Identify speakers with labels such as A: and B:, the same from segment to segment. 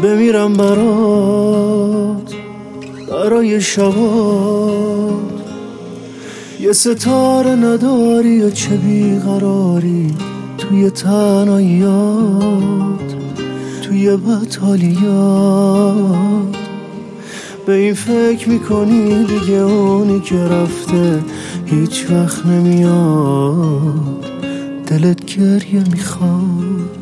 A: بمیرم برات، برای شبات. یه ستاره نداری و چه بیقراری توی تنهاییات، توی بطالیات. به این فکر میکنی دیگه اونی که رفته هیچ وقت نمیاد، دلت گریه میخواد.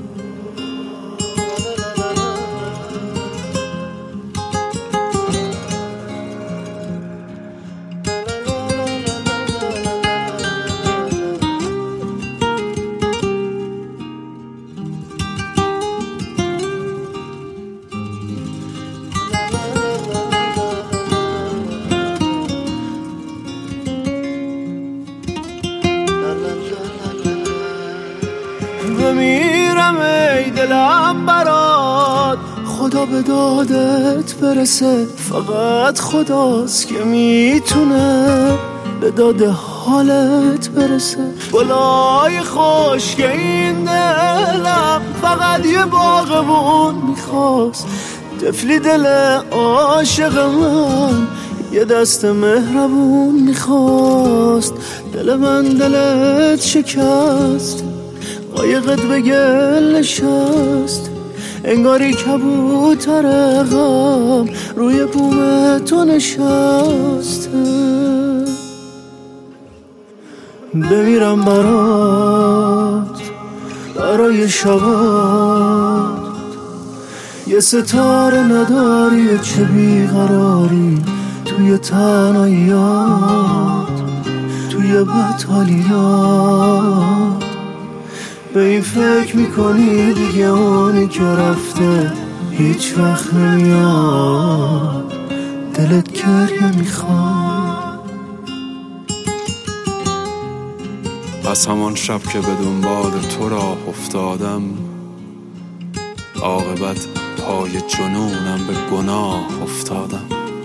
A: بمیرم ای دلم برات، خدا به دادت برسه. فقط خداست که میتونه به داد حالت برسه. گلای خشک این دلم فقط یه باغبون میخواست. طفلی دل عاشق من یه دست مهربون میخواست. دل من دلت شکست، قایقت به گل نشست. انگاری کبوتر غم روی بوم تو نشسته. بمیرم برات، برای شبات. یه ستاره نداری و چه بیقراری توی تنهاییات، توی بطالیات. به این فکر میکنی دیگه اونی که رفته هیچ وقت نمیاد، دلت گریه میخواد.
B: از همان شب که به دنبال تو راه افتادم، عاقبت پای جنونم به گناه افتادم.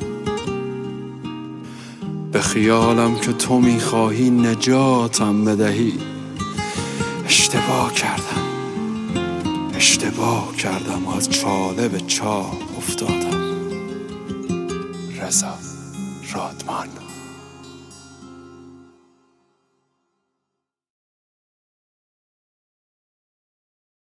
B: به خیالم که تو میخواهی نجاتم بدهی، اشتباه کردم و از چاله به چاه افتادم. رضا رادمان.